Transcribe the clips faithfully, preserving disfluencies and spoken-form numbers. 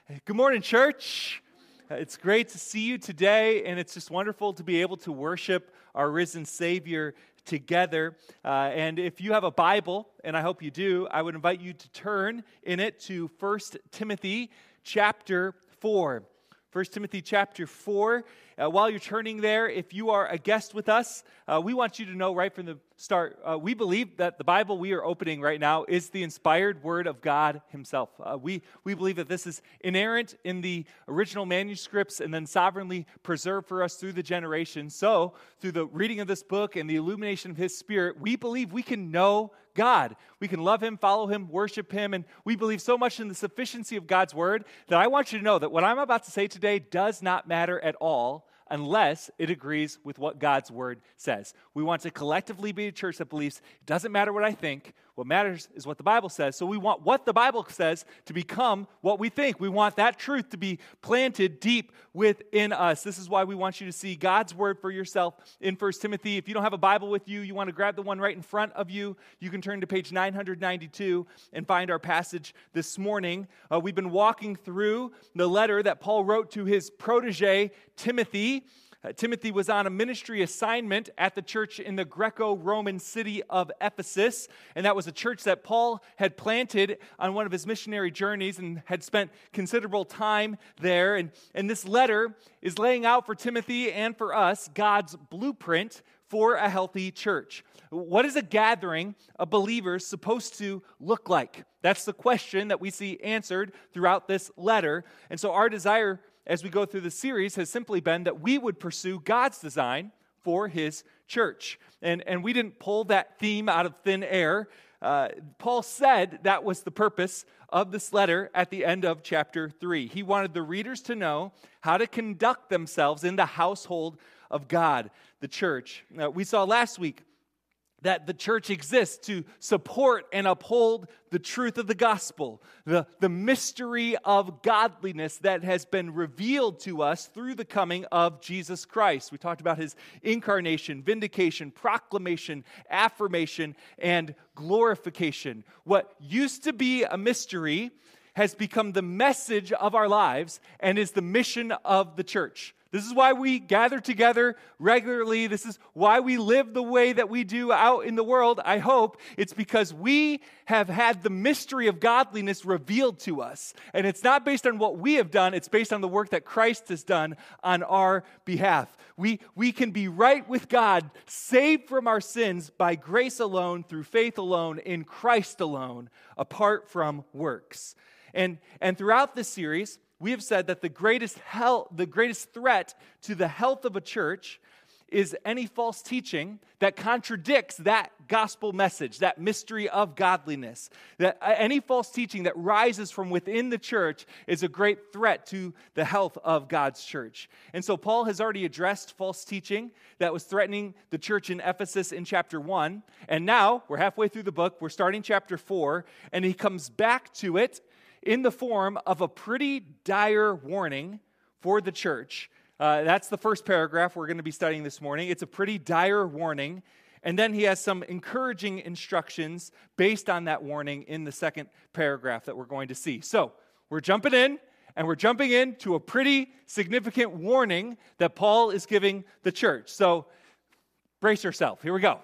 Good morning, church. Uh, It's great to see you today, and it's just wonderful to be able to worship our risen Savior together. Uh, and if you have a Bible, and I hope you do, I would invite you to turn in it to First Timothy chapter four. First Timothy chapter four. Uh, while you're turning there, if you are a guest with us, uh, we want you to know right from the start, uh, we believe that the Bible we are opening right now is the inspired Word of God Himself. Uh, we, we believe that this is inerrant in the original manuscripts and then sovereignly preserved for us through the generations. So, through the reading of this book and the illumination of His Spirit, we believe we can know God. We can love Him, follow Him, worship Him, and we believe so much in the sufficiency of God's Word that I want you to know that what I'm about to say today does not matter at all unless it agrees with what God's Word says. We want to collectively be a church that believes it doesn't matter what I think. What matters is what the Bible says. So we want what the Bible says to become what we think. We want that truth to be planted deep within us. This is why we want you to see God's Word for yourself in First Timothy. If you don't have a Bible with you, you want to grab the one right in front of you, you can turn to page nine ninety-two and find our passage this morning. Uh, we've been walking through the letter that Paul wrote to his protege, Timothy. Uh, Timothy was on a ministry assignment at the church in the Greco-Roman city of Ephesus, and that was a church that Paul had planted on one of his missionary journeys and had spent considerable time there. And, and this letter is laying out for Timothy and for us God's blueprint for a healthy church. What is a gathering of believers supposed to look like? That's the question that we see answered throughout this letter. And so our desire as we go through the series has simply been that we would pursue God's design for His church. And, and we didn't pull that theme out of thin air. Uh, Paul said that was the purpose of this letter at the end of chapter three. He wanted the readers to know how to conduct themselves in the household of God, the church. Uh, we saw last week that the church exists to support and uphold the truth of the gospel, the, the mystery of godliness that has been revealed to us through the coming of Jesus Christ. We talked about His incarnation, vindication, proclamation, affirmation, and glorification. What used to be a mystery has become the message of our lives and is the mission of the church. This is why we gather together regularly. This is why we live the way that we do out in the world, I hope. It's because we have had the mystery of godliness revealed to us. And it's not based on what we have done. It's based on the work that Christ has done on our behalf. We, we can be right with God, saved from our sins by grace alone, through faith alone, in Christ alone, apart from works. And, and throughout this series, we have said that the greatest health, the greatest threat to the health of a church is any false teaching that contradicts that gospel message, that mystery of godliness. That any false teaching that rises from within the church is a great threat to the health of God's church. And so Paul has already addressed false teaching that was threatening the church in Ephesus in chapter one. And now we're halfway through the book. We're starting chapter four, and he comes back to it in the form of a pretty dire warning for the church. Uh, that's the first paragraph we're going to be studying this morning. It's a pretty dire warning. And then he has some encouraging instructions based on that warning in the second paragraph that we're going to see. So we're jumping in, and we're jumping into a pretty significant warning that Paul is giving the church. So brace yourself. Here we go.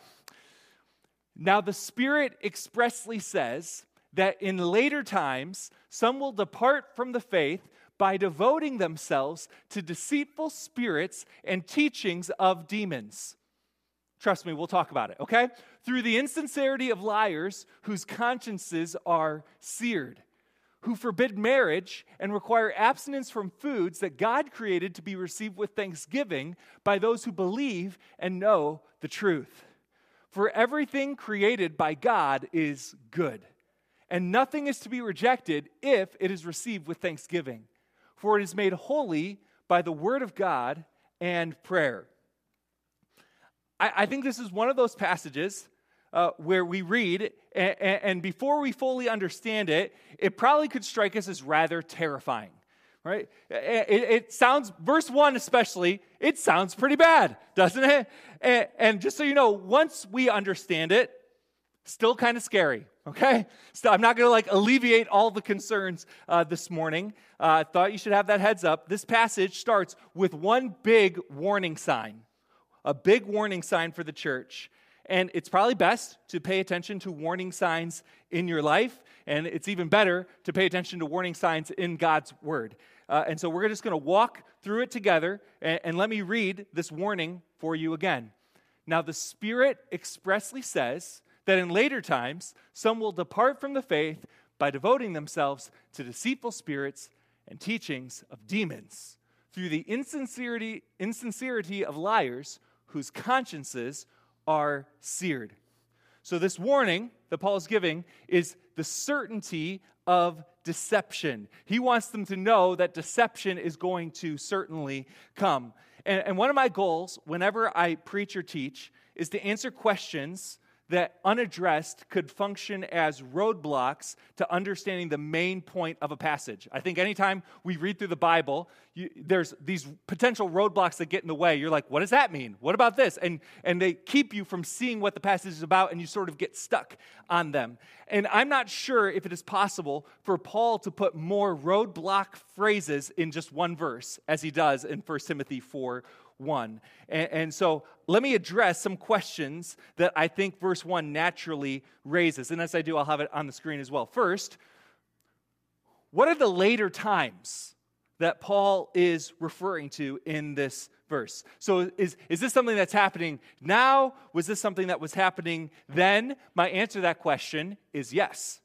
Now the Spirit expressly says that in later times, some will depart from the faith by devoting themselves to deceitful spirits and teachings of demons. Trust me, we'll talk about it, okay? Through the insincerity of liars whose consciences are seared, who forbid marriage and require abstinence from foods that God created to be received with thanksgiving by those who believe and know the truth. For everything created by God is good, and nothing is to be rejected if it is received with thanksgiving, for it is made holy by the word of God and prayer. I, I think this is one of those passages uh, where we read, and, and before we fully understand it, it probably could strike us as rather terrifying, right? It, it sounds, verse one especially, it sounds pretty bad, doesn't it? And, and just so you know, once we understand it, Still kind of scary, okay? So I'm not going to like alleviate all the concerns uh, this morning. I uh, thought you should have that heads up. This passage starts with one big warning sign, a big warning sign for the church. And it's probably best to pay attention to warning signs in your life, and it's even better to pay attention to warning signs in God's Word. Uh, and so we're just going to walk through it together, and, and let me read this warning for you again. Now, the Spirit expressly says that in later times, some will depart from the faith by devoting themselves to deceitful spirits and teachings of demons, through the insincerity, insincerity of liars whose consciences are seared. So this warning that Paul is giving is the certainty of deception. He wants them to know that deception is going to certainly come. And, and one of my goals whenever I preach or teach is to answer questions that unaddressed could function as roadblocks to understanding the main point of a passage. I think anytime we read through the Bible, you, there's these potential roadblocks that get in the way. You're like, what does that mean? What about this? And, and they keep you from seeing what the passage is about, and you sort of get stuck on them. And I'm not sure if it is possible for Paul to put more roadblock phrases in just one verse, as he does in First Timothy four one. And, and so let me address some questions that I think verse one naturally raises. And as I do, I'll have it on the screen as well. First, what are the later times that Paul is referring to in this verse? So is, is this something that's happening now? Was this something that was happening then? My answer to that question is yes.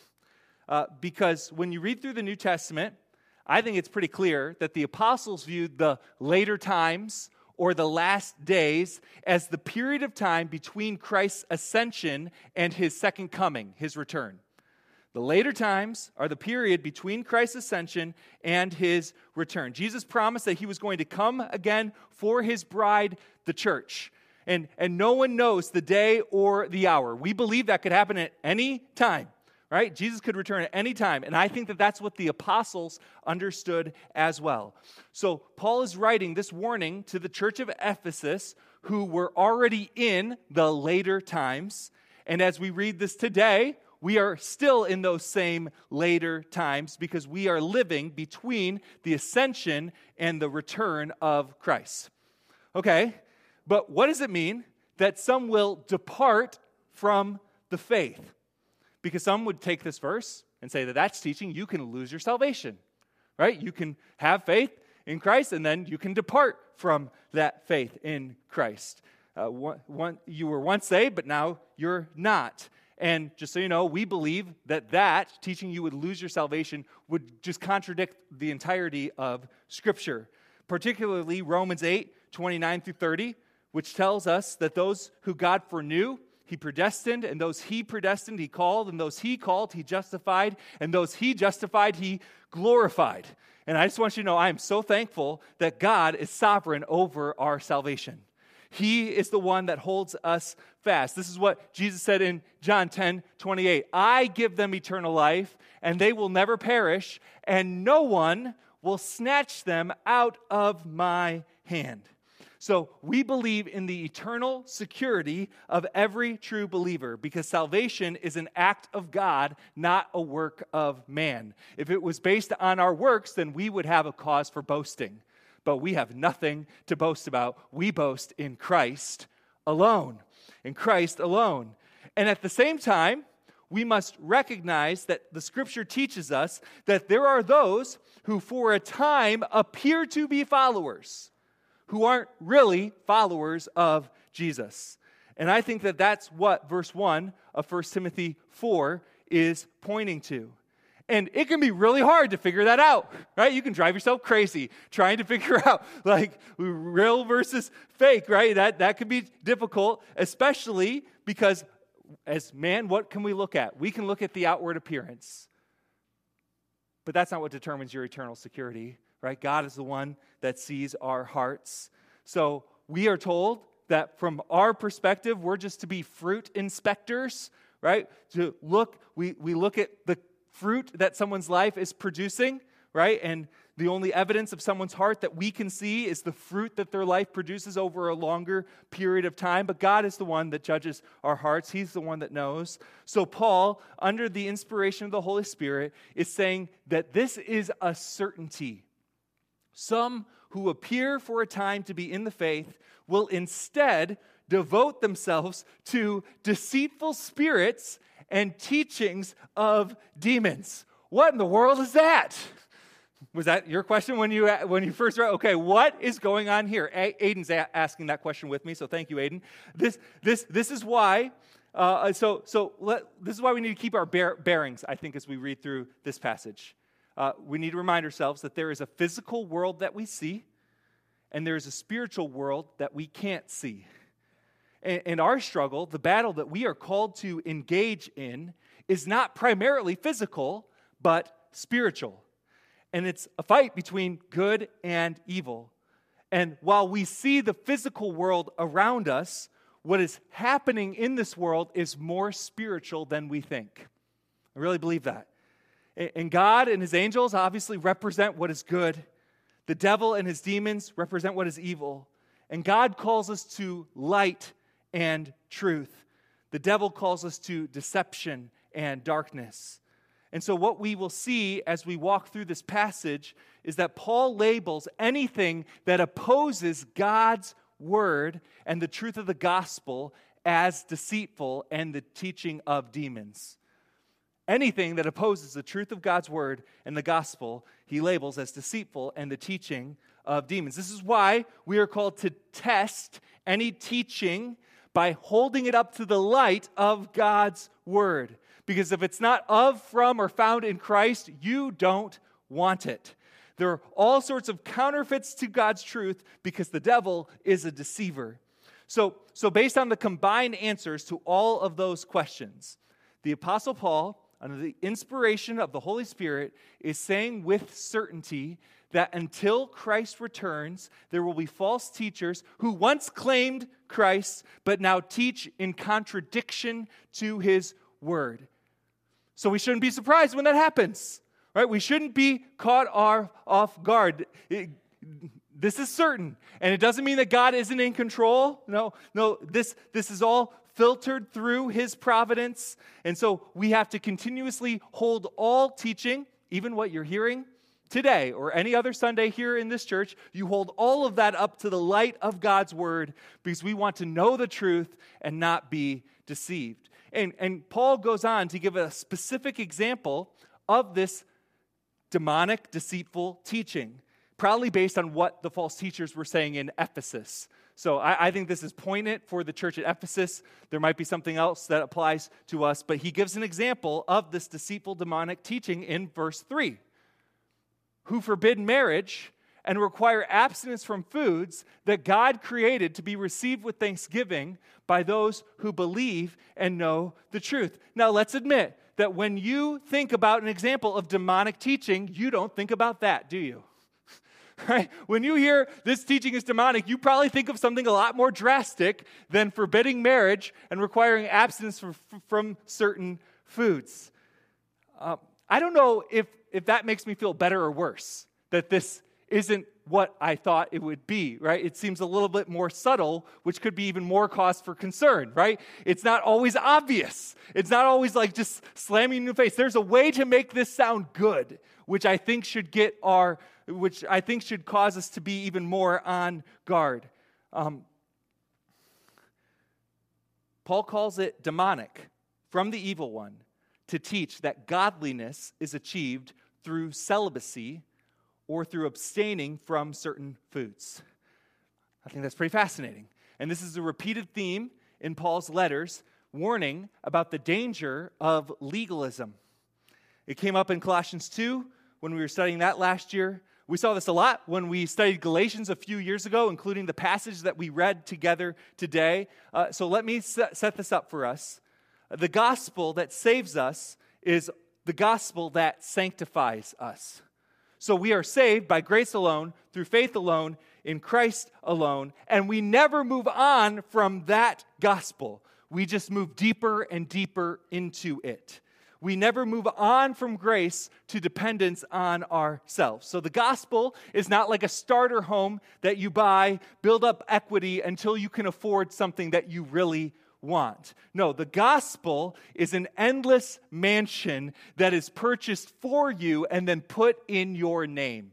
Uh, because when you read through the New Testament, I think it's pretty clear that the apostles viewed the later times or the last days as the period of time between Christ's ascension and his second coming, his return. The later times are the period between Christ's ascension and his return. Jesus promised that he was going to come again for his bride, the church. And, and no one knows the day or the hour. We believe that could happen at any time. Right? Jesus could return at any time, and I think that that's what the apostles understood as well. So Paul is writing this warning to the church of Ephesus, who were already in the later times, and as we read this today, we are still in those same later times because we are living between the ascension and the return of Christ. Okay, but what does it mean that some will depart from the faith? Because some would take this verse and say that that's teaching you can lose your salvation, right? You can have faith in Christ and then you can depart from that faith in Christ. Uh, one, one, you were once saved, but now you're not. And just so you know, we believe that that, teaching you would lose your salvation, would just contradict the entirety of Scripture, particularly Romans eight, twenty-nine through thirty, which tells us that those who God foreknew, he predestined, and those he predestined, he called, and those he called, he justified, and those he justified, he glorified. And I just want you to know, I am so thankful that God is sovereign over our salvation. He is the one that holds us fast. This is what Jesus said in John ten twenty-eight. I give them eternal life, and they will never perish, and no one will snatch them out of my hand. So we believe in the eternal security of every true believer because salvation is an act of God, not a work of man. If it was based on our works, then we would have a cause for boasting. But we have nothing to boast about. We boast in Christ alone. In Christ alone. And at the same time, we must recognize that the Scripture teaches us that there are those who for a time appear to be followers, who aren't really followers of Jesus. And I think that that's what verse one of First Timothy four is pointing to. And it can be really hard to figure that out, right? You can drive yourself crazy trying to figure out, like, real versus fake, right? That, that can be difficult, especially because as man, what can we look at? We can look at the outward appearance. But that's not what determines your eternal security, right? God is the one that sees our hearts. So we are told that from our perspective, we're just to be fruit inspectors, right? To look, we, we look at the fruit that someone's life is producing, right? And The only evidence of someone's heart that we can see is the fruit that their life produces over a longer period of time. But God is the one that judges our hearts. He's the one that knows. So Paul, under the inspiration of the Holy Spirit, is saying that this is a certainty. Some who appear for a time to be in the faith will instead devote themselves to deceitful spirits and teachings of demons. What in the world is that? Was that your question when you when you first read? Okay, what is going on here? A- Aiden's a- asking that question with me, so thank you, Aiden. This this this is why. Uh, so so let, this is why we need to keep our bear, bearings. I think as we read through this passage, uh, we need to remind ourselves that there is a physical world that we see, and there is a spiritual world that we can't see. And, and our struggle, the battle that we are called to engage in, is not primarily physical, but spiritual. And it's a fight between good and evil. And while we see the physical world around us, what is happening in this world is more spiritual than we think. I really believe that. And God and his angels obviously represent what is good. The devil and his demons represent what is evil. And God calls us to light and truth. The devil calls us to deception and darkness. And so what we will see as we walk through this passage is that Paul labels anything that opposes God's word and the truth of the gospel as deceitful and the teaching of demons. Anything that opposes the truth of God's word and the gospel, he labels as deceitful and the teaching of demons. This is why we are called to test any teaching by holding it up to the light of God's word. Because if it's not of, from, or found in Christ, you don't want it. There are all sorts of counterfeits to God's truth because the devil is a deceiver. So, so based on the combined answers to all of those questions, the Apostle Paul, under the inspiration of the Holy Spirit, is saying with certainty that until Christ returns, there will be false teachers who once claimed Christ, but now teach in contradiction to his word. So we shouldn't be surprised when that happens, right? We shouldn't be caught off guard. It, this is certain, and it doesn't mean that God isn't in control. No, no, this, this is all filtered through his providence, and so we have to continuously hold all teaching, even what you're hearing today or any other Sunday here in this church, you hold all of that up to the light of God's word because we want to know the truth and not be deceived. And, and Paul goes on to give a specific example of this demonic, deceitful teaching, probably based on what the false teachers were saying in Ephesus. So I, I think this is poignant for the church at Ephesus. There might be something else that applies to us, but he gives an example of this deceitful, demonic teaching in verse three. Who forbid marriage and require abstinence from foods that God created to be received with thanksgiving by those who believe and know the truth. Now, let's admit that when you think about an example of demonic teaching, you don't think about that, do you? Right? When you hear this teaching is demonic, you probably think of something a lot more drastic than forbidding marriage and requiring abstinence from, from certain foods. Uh, I don't know if, if that makes me feel better or worse, that this isn't what I thought it would be, right? It seems a little bit more subtle, which could be even more cause for concern, right? It's not always obvious. It's not always like just slamming in the face. There's a way to make this sound good, which I think should get our, which I think should cause us to be even more on guard. Um, Paul calls it demonic, from the evil one, to teach that godliness is achieved through celibacy or through abstaining from certain foods. I think that's pretty fascinating. And this is a repeated theme in Paul's letters, warning about the danger of legalism. It came up in Colossians two when we were studying that last year. We saw this a lot when we studied Galatians a few years ago, including the passage that we read together today. Uh, so let me set, set this up for us. The gospel that saves us is the gospel that sanctifies us. So we are saved by grace alone, through faith alone, in Christ alone, and we never move on from that gospel. We just move deeper and deeper into it. we never move on from grace to dependence on ourselves. So the gospel is not like a starter home that you buy, build up equity until you can afford something that you really want. No, the gospel is an endless mansion that is purchased for you and then put in your name.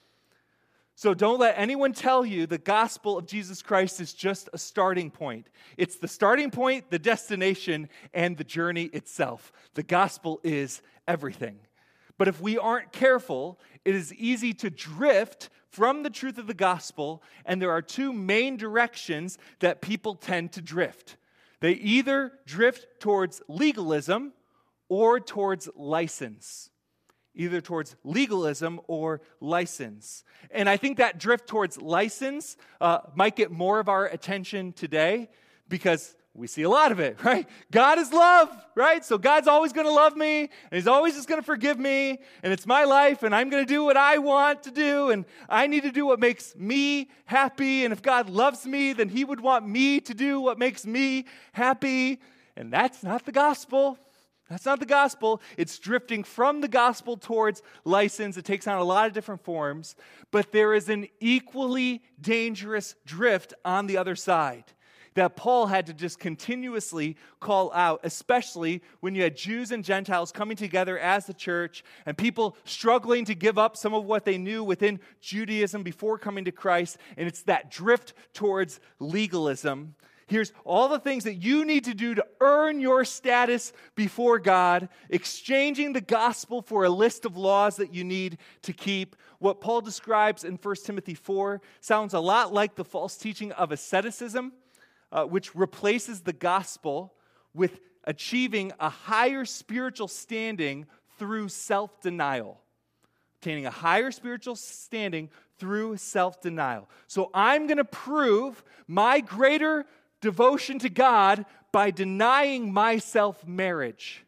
So don't let anyone tell you the gospel of Jesus Christ is just a starting point. It's the starting point, the destination, and the journey itself. The gospel is everything. But if we aren't careful, it is easy to drift from the truth of the gospel, and there are two main directions that people tend to drift. They either drift towards legalism or towards license. Either towards legalism or license. And I think that drift towards license uh, might get more of our attention today because we see a lot of it, right? God is love, right? So God's always going to love me, and He's always just going to forgive me, and it's my life, and I'm going to do what I want to do, and I need to do what makes me happy, and if God loves me, then He would want me to do what makes me happy, and that's not the gospel. That's not the gospel. It's drifting from the gospel towards license. It takes on a lot of different forms, but there is an equally dangerous drift on the other side that Paul had to just continuously call out, especially when you had Jews and Gentiles coming together as the church and people struggling to give up some of what they knew within Judaism before coming to Christ, and it's that drift towards legalism. Here's all the things that you need to do to earn your status before God, exchanging the gospel for a list of laws that you need to keep. What Paul describes in First Timothy four sounds a lot like the false teaching of asceticism, uh, which replaces the gospel with achieving a higher spiritual standing through self-denial. Obtaining a higher spiritual standing through self-denial. So I'm going to prove my greater devotion to God by denying myself marriage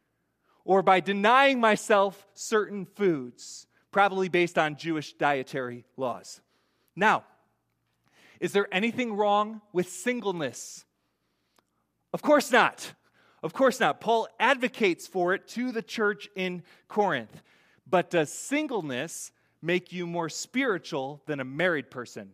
or by denying myself certain foods, probably based on Jewish dietary laws. Now, is there anything wrong with singleness? Of course not. Of course not. Paul advocates for it to the church in Corinth. But does singleness make you more spiritual than a married person?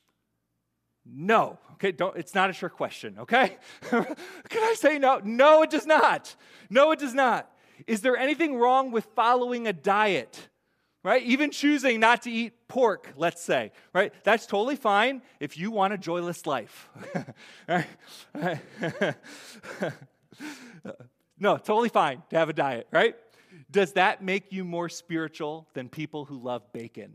No. Okay, don't, it's not a trick question, okay? Can I say no? No, it does not. No, it does not. Is there anything wrong with following a diet? Right? Even choosing not to eat pork, let's say, right? That's totally fine if you want a joyless life. Right? No, totally fine to have a diet, right? Does that make you more spiritual than people who love bacon?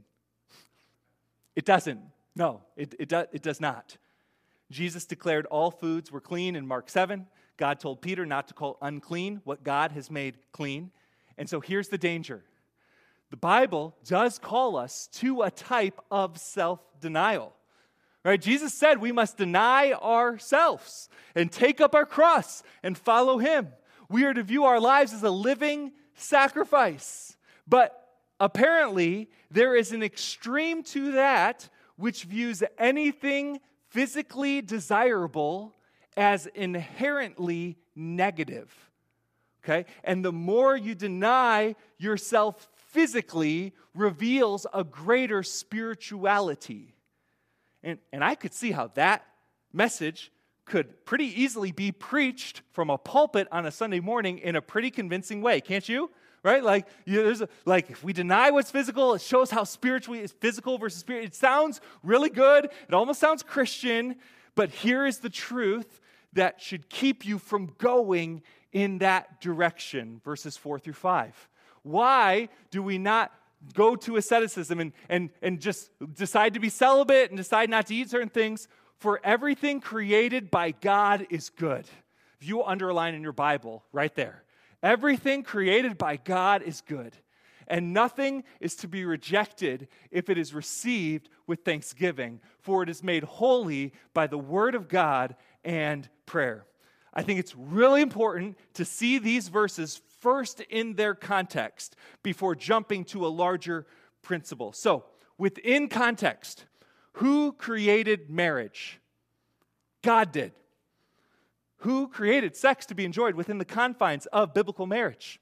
It doesn't. No, it, it, do, it does not. Jesus declared all foods were clean in Mark seven. God told Peter not to call unclean what God has made clean. And so here's the danger. The Bible does call us to a type of self-denial. Right? Jesus said we must deny ourselves and take up our cross and follow Him. We are to view our lives as a living sacrifice. But apparently, there is an extreme to that which views anything physically desirable as inherently negative. Okay? And the more you deny yourself physically reveals a greater spirituality. And, and I could see how that message could pretty easily be preached from a pulpit on a Sunday morning in a pretty convincing way, can't you? Right? Like, you know, there's a, like if we deny what's physical, it shows how spiritually is physical versus spiritual. It sounds really good. It almost sounds Christian. But here is the truth that should keep you from going in that direction. Verses four through five. Why do we not go to asceticism and, and, and just decide to be celibate and decide not to eat certain things? For everything created by God is good. If you underline in your Bible, right there. Everything created by God is good, and nothing is to be rejected if it is received with thanksgiving, for it is made holy by the word of God and prayer. I think it's really important to see these verses first in their context before jumping to a larger principle. So, within context, who created marriage? God did. Who created sex to be enjoyed within the confines of biblical marriage?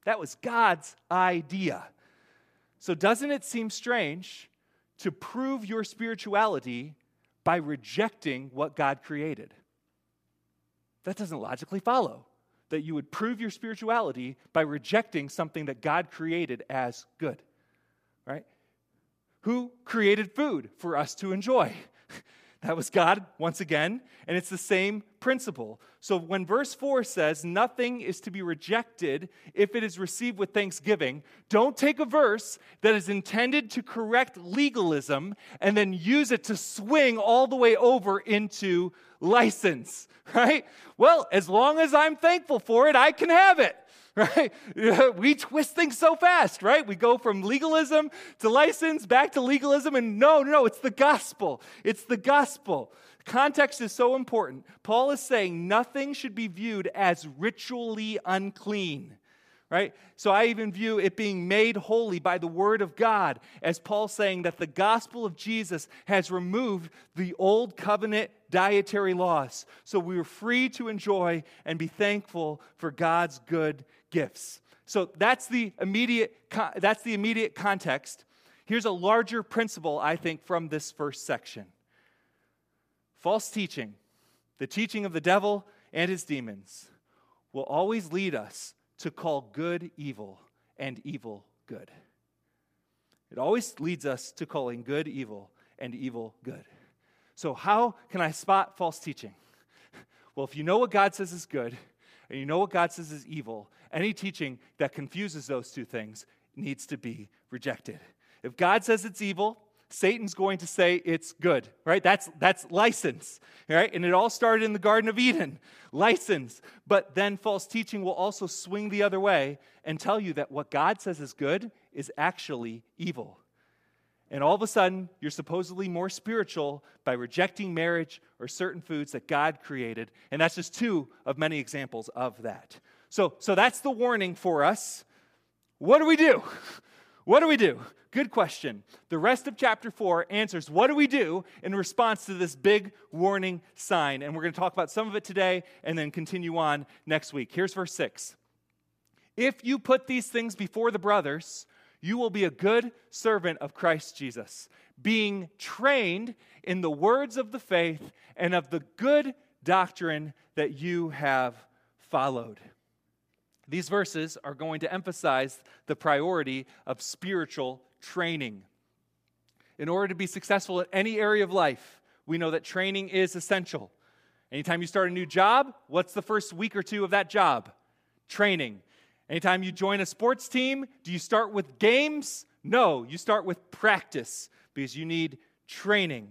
That was God's idea. So doesn't it seem strange to prove your spirituality by rejecting what God created? That doesn't logically follow, that you would prove your spirituality by rejecting something that God created as good, right? Who created food for us to enjoy? That was God, once again, and it's the same principle. So when verse four says, nothing is to be rejected if it is received with thanksgiving, don't take a verse that is intended to correct legalism and then use it to swing all the way over into license, right? Well, as long as I'm thankful for it, I can have it. Right? We twist things so fast, right? We go from legalism to license, back to legalism, and no, no, no, it's the gospel. It's the gospel. Context is so important. Paul is saying nothing should be viewed as ritually unclean, right? So I even view it being made holy by the word of God, as Paul's saying that the gospel of Jesus has removed the old covenant dietary laws. So we were free to enjoy and be thankful for God's good gifts. So that's the immediate that's the immediate context. Here's a larger principle, I think, from this first section. False teaching, the teaching of the devil and his demons, will always lead us to call good evil and evil good. It always leads us to calling good evil and evil good. So how can I spot false teaching? Well, if you know what God says is good and you know what God says is evil, any teaching that confuses those two things needs to be rejected. If God says it's evil, Satan's going to say it's good, right? That's that's license, right? And it all started in the Garden of Eden, license. But then false teaching will also swing the other way and tell you that what God says is good is actually evil. And all of a sudden, you're supposedly more spiritual by rejecting marriage or certain foods that God created. And that's just two of many examples of that. So, so that's the warning for us. What do we do? What do we do? Good question. The rest of chapter four answers what do we do in response to this big warning sign. And we're going to talk about some of it today and then continue on next week. Here's verse six. If you put these things before the brothers, you will be a good servant of Christ Jesus, being trained in the words of the faith and of the good doctrine that you have followed. These verses are going to emphasize the priority of spiritual training. In order to be successful in any area of life, we know that training is essential. Anytime you start a new job, what's the first week or two of that job? Training. Anytime you join a sports team, do you start with games? No, you start with practice because you need training.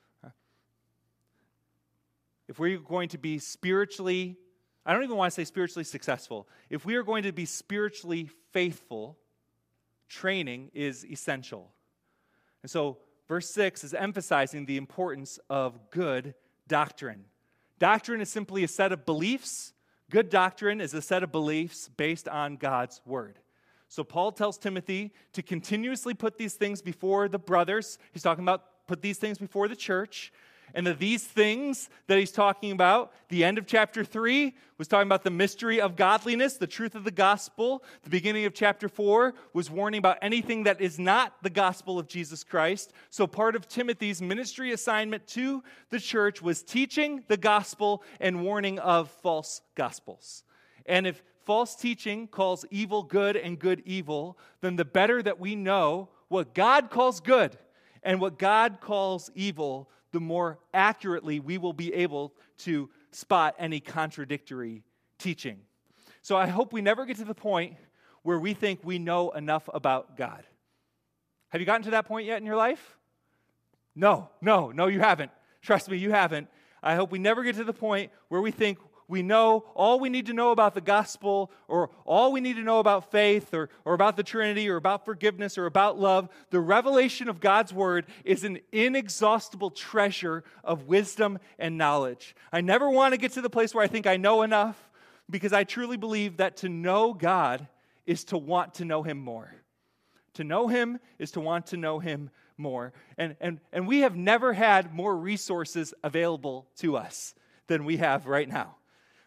If we're going to be spiritually, I don't even want to say spiritually successful. If we are going to be spiritually faithful, training is essential. And so verse six is emphasizing the importance of good doctrine. Doctrine is simply a set of beliefs. Good doctrine is a set of beliefs based on God's word. So Paul tells Timothy to continuously put these things before the brothers. He's talking about put these things before the church. And that these things that he's talking about, the end of chapter three was talking about the mystery of godliness, the truth of the gospel. The beginning of chapter four was warning about anything that is not the gospel of Jesus Christ. So part of Timothy's ministry assignment to the church was teaching the gospel and warning of false gospels. And if false teaching calls evil good and good evil, then the better that we know what God calls good and what God calls evil, the more accurately we will be able to spot any contradictory teaching. So I hope we never get to the point where we think we know enough about God. Have you gotten to that point yet in your life? No, no, no, you haven't. Trust me, you haven't. I hope we never get to the point where we think we know all we need to know about the gospel or all we need to know about faith or, or about the Trinity or about forgiveness or about love. The revelation of God's word is an inexhaustible treasure of wisdom and knowledge. I never want to get to the place where I think I know enough because I truly believe that to know God is to want to know him more. To know him is to want to know him more. And, and, and we have never had more resources available to us than we have right now.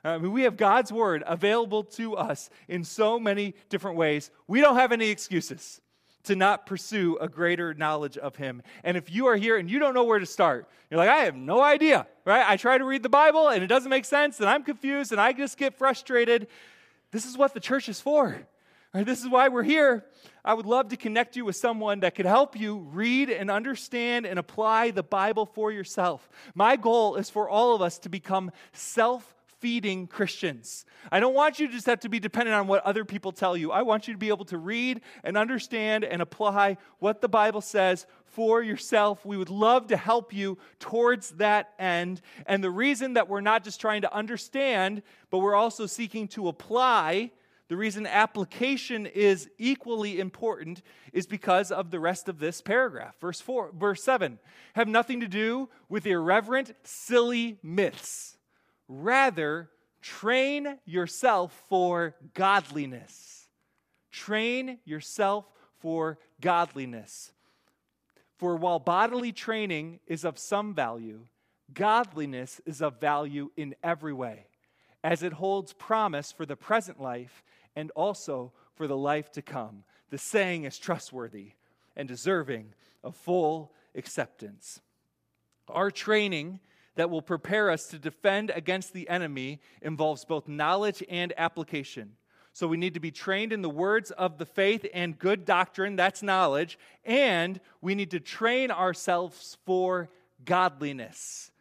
I mean, we have God's word available to us in so many different ways. We don't have any excuses to not pursue a greater knowledge of him. And if you are here and you don't know where to start, you're like, I have no idea, right? I try to read the Bible and it doesn't make sense and I'm confused and I just get frustrated. This is what the church is for. Right? This is why we're here. I would love to connect you with someone that could help you read and understand and apply the Bible for yourself. My goal is for all of us to become self feeding Christians. I don't want you to just have to be dependent on what other people tell you. I want you to be able to read and understand and apply what the Bible says for yourself. We would love to help you towards that end. And the reason that we're not just trying to understand, but we're also seeking to apply, the reason application is equally important is because of the rest of this paragraph. Verse four, verse seven, have nothing to do with irreverent, silly myths. Rather, train yourself for godliness. Train yourself for godliness. For while bodily training is of some value, godliness is of value in every way, as it holds promise for the present life and also for the life to come. The saying is trustworthy and deserving of full acceptance. Our training that will prepare us to defend against the enemy involves both knowledge and application. So we need to be trained in the words of the faith and good doctrine, that's knowledge, and we need to train ourselves for godliness.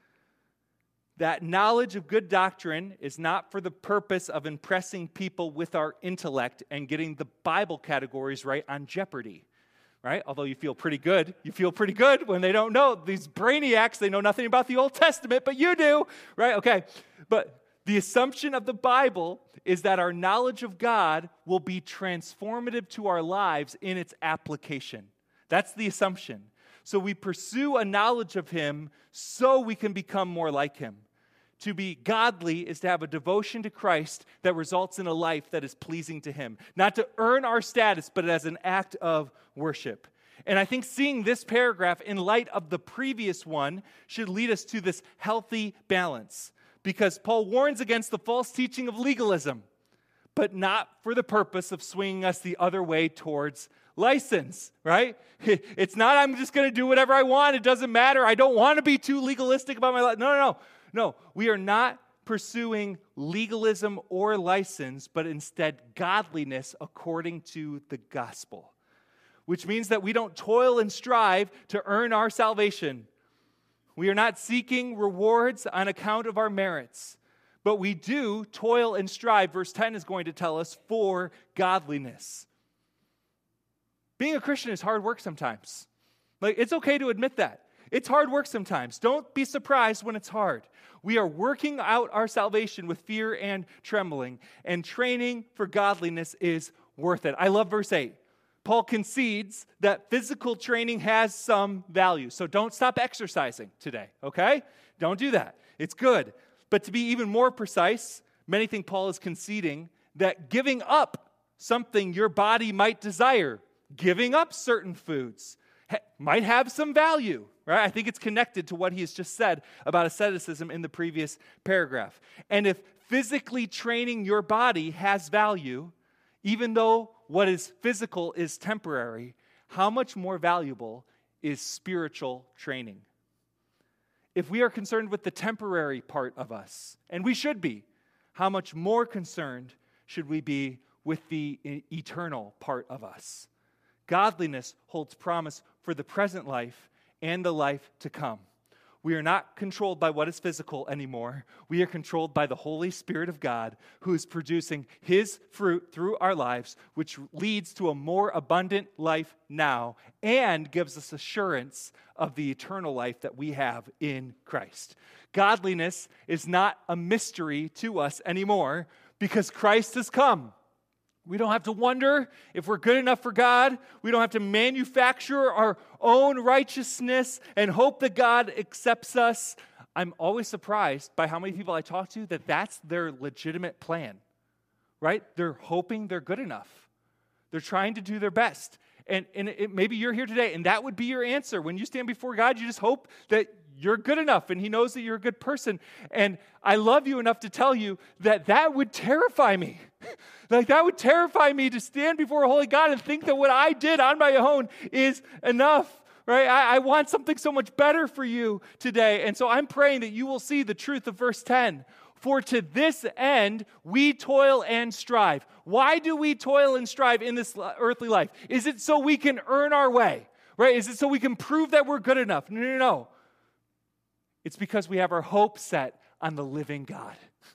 That knowledge of good doctrine is not for the purpose of impressing people with our intellect and getting the Bible categories right on Jeopardy. Right? Although you feel pretty good. You feel pretty good when they don't know. These brainiacs, they know nothing about the Old Testament, but you do. Right? Okay. But the assumption of the Bible is that our knowledge of God will be transformative to our lives in its application. That's the assumption. So we pursue a knowledge of him so we can become more like him. To be godly is to have a devotion to Christ that results in a life that is pleasing to him. Not to earn our status, but as an act of worship. And I think seeing this paragraph in light of the previous one should lead us to this healthy balance. Because Paul warns against the false teaching of legalism, but not for the purpose of swinging us the other way towards license, right? It's not I'm just going to do whatever I want. It doesn't matter. I don't want to be too legalistic about my life. No, no, no. No, we are not pursuing legalism or license, but instead godliness according to the gospel, which means that we don't toil and strive to earn our salvation. We are not seeking rewards on account of our merits, but we do toil and strive, verse ten is going to tell us, for godliness. Being a Christian is hard work sometimes. Like, it's okay to admit that. It's hard work sometimes. Don't be surprised when it's hard. We are working out our salvation with fear and trembling, and training for godliness is worth it. I love verse eight. Paul concedes that physical training has some value. So don't stop exercising today, okay? Don't do that. It's good. But to be even more precise, many think Paul is conceding that giving up something your body might desire, giving up certain foods, ha- might have some value. Right? I think it's connected to what he has just said about asceticism in the previous paragraph. And if physically training your body has value, even though what is physical is temporary, how much more valuable is spiritual training? If we are concerned with the temporary part of us, and we should be, how much more concerned should we be with the eternal part of us? Godliness holds promise for the present life and the life to come. We are not controlled by what is physical anymore. We are controlled by the Holy Spirit of God, who is producing his fruit through our lives, which leads to a more abundant life now and gives us assurance of the eternal life that we have in Christ. Godliness is not a mystery to us anymore because Christ has come. We don't have to wonder if we're good enough for God. We don't have to manufacture our own righteousness and hope that God accepts us. I'm always surprised by how many people I talk to that that's their legitimate plan, right? They're hoping they're good enough. They're trying to do their best. And, and it, maybe you're here today, and that would be your answer. When you stand before God, you just hope that you're good enough, and he knows that you're a good person. And I love you enough to tell you that that would terrify me. Like, that would terrify me to stand before a holy God and think that what I did on my own is enough. Right? I, I want something so much better for you today. And so I'm praying that you will see the truth of verse ten. For to this end we toil and strive. Why do we toil and strive in this earthly life? Is it so we can earn our way? Right? Is it so we can prove that we're good enough? No, no, no. It's because we have our hope set on the living God.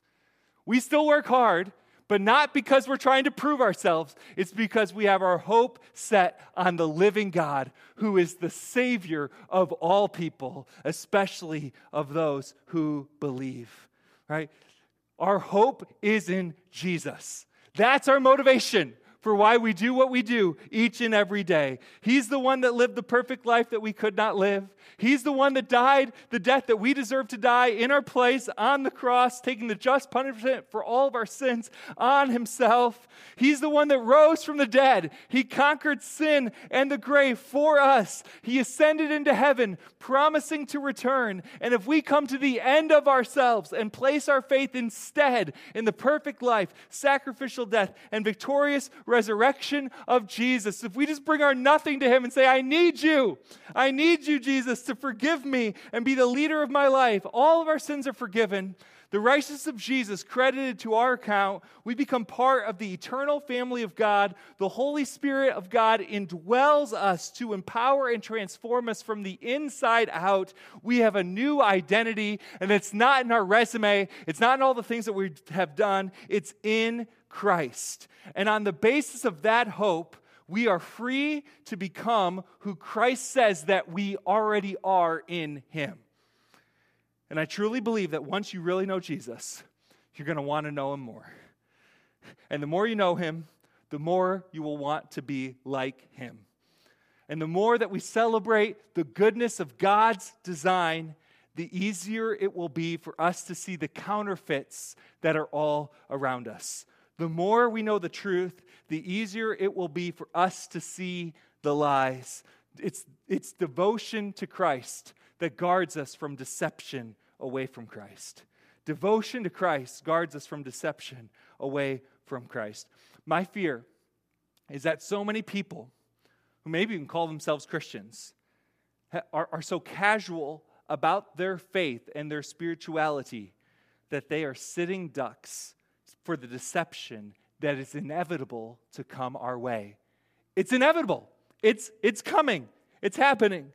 We still work hard, but not because we're trying to prove ourselves. It's because we have our hope set on the living God, who is the Savior of all people, especially of those who believe. Right? Our hope is in Jesus. That's our motivation for why we do what we do each and every day. He's the one that lived the perfect life that we could not live. He's the one that died the death that we deserve to die in our place on the cross, taking the just punishment for all of our sins on himself. He's the one that rose from the dead. He conquered sin and the grave for us. He ascended into heaven, promising to return. And if we come to the end of ourselves and place our faith instead in the perfect life, sacrificial death, and victorious resurrection of Jesus, if we just bring our nothing to him and say, I need you, I need you, Jesus, to forgive me and be the leader of my life, all of our sins are forgiven. The righteousness of Jesus credited to our account, we become part of the eternal family of God. The Holy Spirit of God indwells us to empower and transform us from the inside out. We have a new identity, and it's not in our resume. It's not in all the things that we have done. It's in Christ. And on the basis of that hope, we are free to become who Christ says that we already are in him. And I truly believe that once you really know Jesus, you're going to want to know him more. And the more you know him, the more you will want to be like him. And the more that we celebrate the goodness of God's design, the easier it will be for us to see the counterfeits that are all around us. The more we know the truth, the easier it will be for us to see the lies. It's, it's devotion to Christ that guards us from deception away from Christ. Devotion to Christ guards us from deception away from Christ. My fear is that so many people, who maybe even call themselves Christians, are, are so casual about their faith and their spirituality that they are sitting ducks for the deception that is inevitable to come our way. It's inevitable. It's, it's coming. It's happening.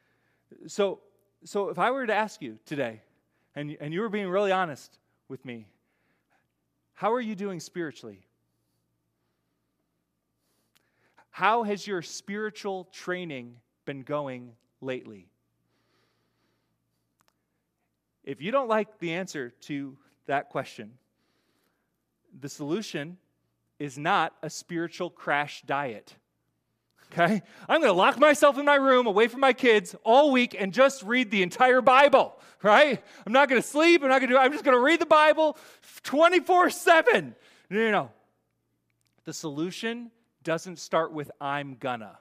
So, so if I were to ask you today, and, and you were being really honest with me, how are you doing spiritually? How has your spiritual training been going lately? If you don't like the answer to that question, the solution is not a spiritual crash diet. Okay? I'm going to lock myself in my room away from my kids all week and just read the entire Bible, right? I'm not going to sleep. I'm not going to do I'm just going to read the Bible twenty-four seven. No, no, no. The solution doesn't start with I'm gonna.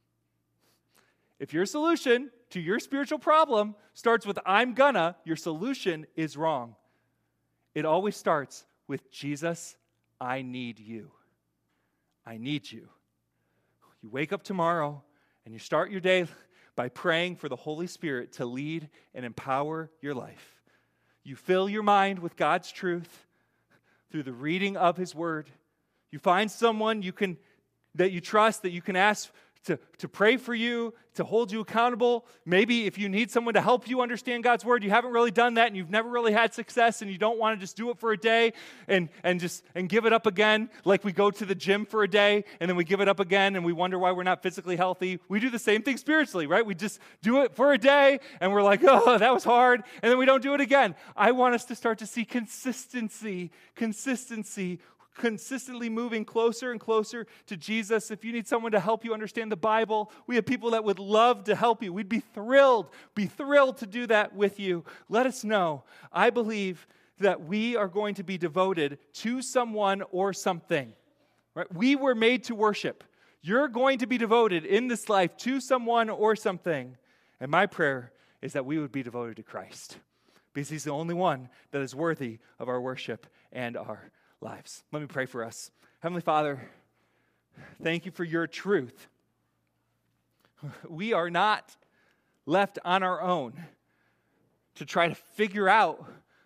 If your solution to your spiritual problem starts with I'm gonna, your solution is wrong. It always starts with Jesus, I need you. I need you. You wake up tomorrow and you start your day by praying for the Holy Spirit to lead and empower your life. You fill your mind with God's truth through the reading of his word. You find someone you can that you trust, that you can ask to, to pray for you, to hold you accountable. Maybe if you need someone to help you understand God's word, you haven't really done that and you've never really had success and you don't want to just do it for a day and, and just and give it up again, like we go to the gym for a day and then we give it up again and we wonder why we're not physically healthy. We do the same thing spiritually, right? We just do it for a day and we're like, oh, that was hard, and then we don't do it again. I want us to start to see consistency, consistency, consistently moving closer and closer to Jesus. If you need someone to help you understand the Bible, we have people that would love to help you. We'd be thrilled, be thrilled to do that with you. Let us know. I believe that we are going to be devoted to someone or something. Right? We were made to worship. You're going to be devoted in this life to someone or something. And my prayer is that we would be devoted to Christ, because he's the only one that is worthy of our worship and our lives. Let me pray for us. Heavenly Father, thank you for your truth. We are not left on our own to try to figure out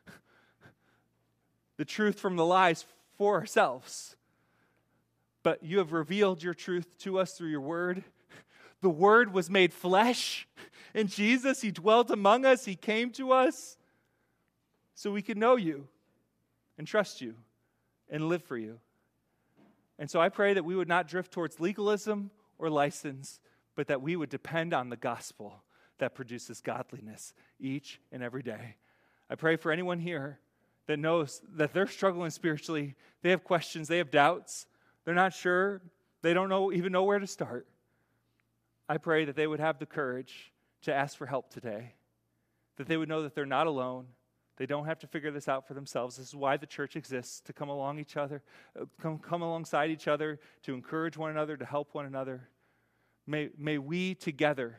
the truth from the lies for ourselves. But you have revealed your truth to us through your word. The word was made flesh in Jesus. He dwelt among us. He came to us so we could know you and trust you and live for you. And so I pray that we would not drift towards legalism or license, but that we would depend on the gospel that produces godliness each and every day. I pray for anyone here that knows that they're struggling spiritually. They have questions, they have doubts, they're not sure, they don't know even know where to start. I pray that they would have the courage to ask for help today, that they would know that they're not alone. They don't have to figure this out for themselves. This is why the church exists, to come along each other, come, come alongside each other, to encourage one another, to help one another. May, may we together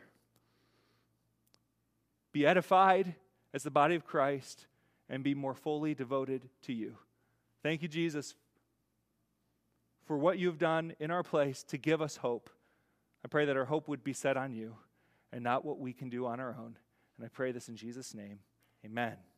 be edified as the body of Christ and be more fully devoted to you. Thank you, Jesus, for what you've done in our place to give us hope. I pray that our hope would be set on you and not what we can do on our own. And I pray this in Jesus' name. Amen.